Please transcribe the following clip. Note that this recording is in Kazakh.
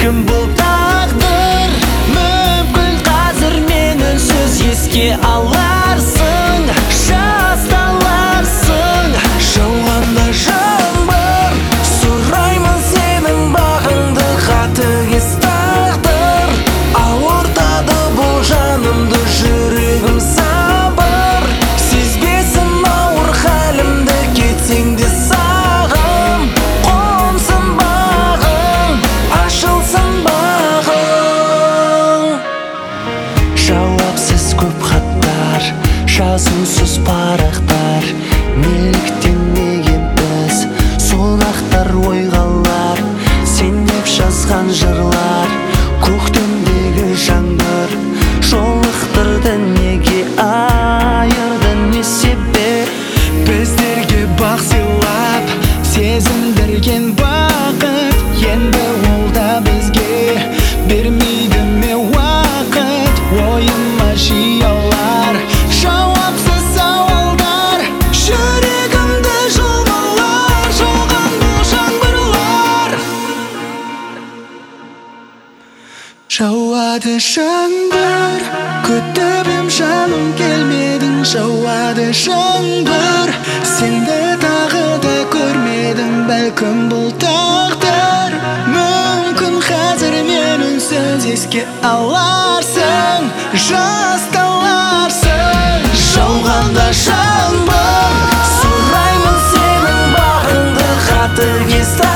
бәлкім бұл тағдыр. Мүмкін қазір мен үнсіз еске аларсың, жасталарсың. Жауғанда жаңбыр, сұраймын сенің бағыңды, қатыгез тағдыр ауыртады бұл жанымды, жүрегім сабыр. Сезбесін ауыр халімді, кетсең де сағым. Қонсын бағың, ашылсын бағың. Жауапсыз көп хаттар, жазусыз парақтар. Неліктен неге біз сұрақтар ойғалар? Сен деп жазған жырлар, көктемдегі жаңбыр жолықтырды, неге айырды, не себеп? Біздерге бақ сыйлап, сезіндірген бақыт, енді ол да бізге бермейді ме уақыт? Ойыма жиялар жауапсыз сауалдар, жүрегімді жұлмалар, жауған бұл жаңбырлар. Жауады жаңбыр, күтіп ем жаным, келмедің. Жауады жаңбыр, сенді тағы да көрмедім, бәлкім бұл тағдыр. Мүмкін қазір мен үнсіз еске аларсың, жасталарсың. Жауғанда жаңбыр, сұраймын сенің бағыңды, қатыгез